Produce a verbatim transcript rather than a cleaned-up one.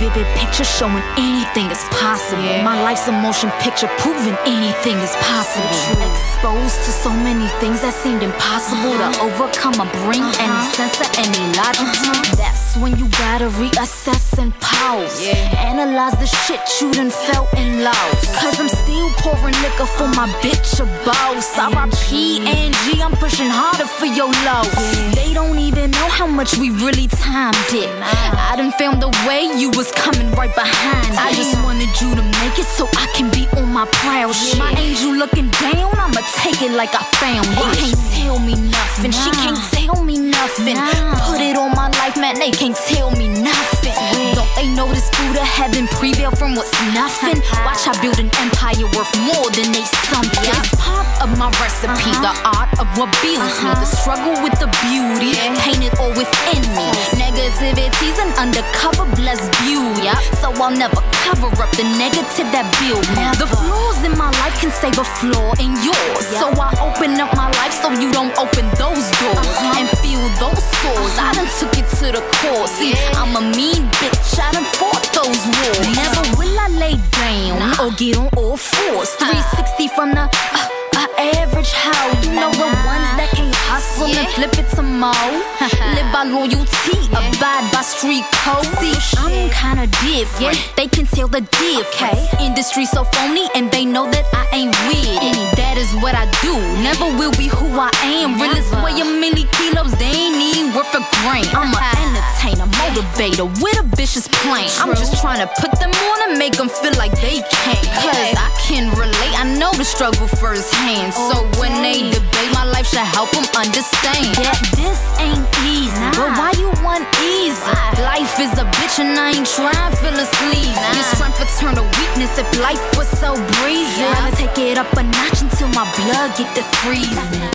vivid picture showing anything is possible. Yeah. My life's a motion picture proving anything is possible. Exposed to so many things that seemed impossible to overcome or bring Uh-huh. any sense or any logic to. That's when you gotta reassess and pause. Yeah. Analyze the shit you done felt and lost. Cause I'm still pouring liquor for my bitch a boss. R I P Angie, I'm pushing harder for your loss. They don't even know how much we really timed it. I done filmed the way you was coming right behind. I just wanted you to make it so I can be on my proud shit. My angel looking down, I'ma take it like I found it. They can't tell me nothing, she can't tell me nothing. Put it on my life, man, they can't tell me nothing. Don't they know this food of heaven prevail from what's nothing? Watch I build an empire worth more than they something. It's part of my recipe, the art of what builds me. The struggle with the beauty, painted all within me. Negativity's an undercover blessed beauty, so I'll never cover up the negative that build me. The flaws in my life can save a flaw in yours, so I open up my life so you don't open those doors and feel those sores. I done took it to the core. See, I'm a mean bitch, I done fought those wars. Never will I lay down or get on all fours. three sixty from the uh, uh, average hoe. You know the ones that can't hustle and flip it to mo. Live by loyalty, abide by street code. See, I'm kinda different, they can tell the difference. Industry so phony and they know that I ain't with it. That is what I do, never will be who I am. Realest way a milli kilos, they ain't even worth a grain. I'm an entertainer, motivator with a vicious plan. I'm just trying to put them on and make them feel like they can't. Cause I can relate, I know the struggle firsthand. So when they debate, my life should help them understand that this ain't easy, but why you want easy? Life is a bitch and I ain't trying feeling sleazy. Your strength will turn to weakness if life was so breezy. I'ma take it up a notch until my blood get to freezing.